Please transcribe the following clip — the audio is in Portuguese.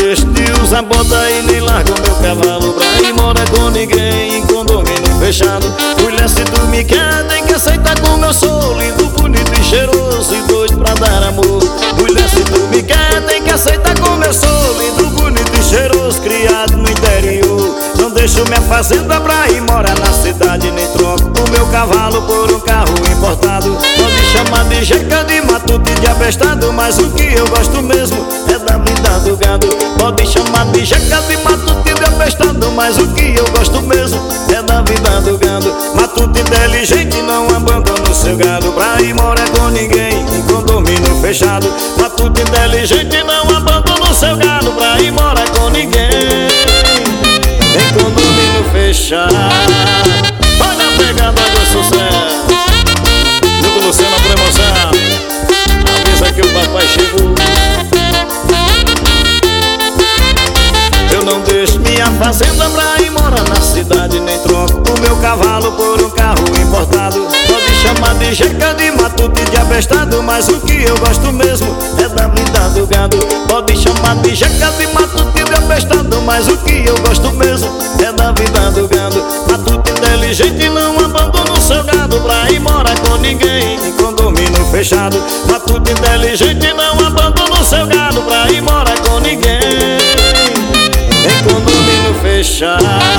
deixo de usar bota e nem largo meu cavalo pra ir morar com ninguém em condomínio fechado. Mulher, se tu me quer, tem que aceitar como eu sou, lindo, bonito e cheiroso e doido pra dar amor. Mulher, se tu me quer, tem que aceitar como eu sou, lindo, bonito e cheiroso, criado no interior. Não deixo minha fazenda pra ir morar na cidade, nem troco o meu cavalo por um carro importado. Pode chamar de jeca, de matuto e de abestado, mas o que eu gosto mesmo é da vida do gado. Pode chamar de jeca, de matuto e de abestado, mas o que eu gosto mesmo é da vida do gado. Matuto inteligente não abandona o seu gado pra ir morar com ninguém em condomínio fechado. Matuto inteligente não abandona o seu gado pra ir morar com ninguém em condomínio fechado. Olha a pegada do sucesso, junto você na promoção. Avisa que o papai chegou. Eu não deixo minha fazenda pra ir morar na cidade, nem troco o meu cavalo por um carro importado. Pode chamar de jeca, de matuto e de abestado, mas o que eu gosto mesmo é da vida do gado. Pode chamar de jeca, de matuto e de abestado, mas o que eu gosto mesmo é da vida do gado. Matuto inteligente não abandona o seu gado pra ir morar com ninguém em condomínio fechado. Matuto inteligente não abandona o seu gado pra ir morar com ninguém em condomínio fechado.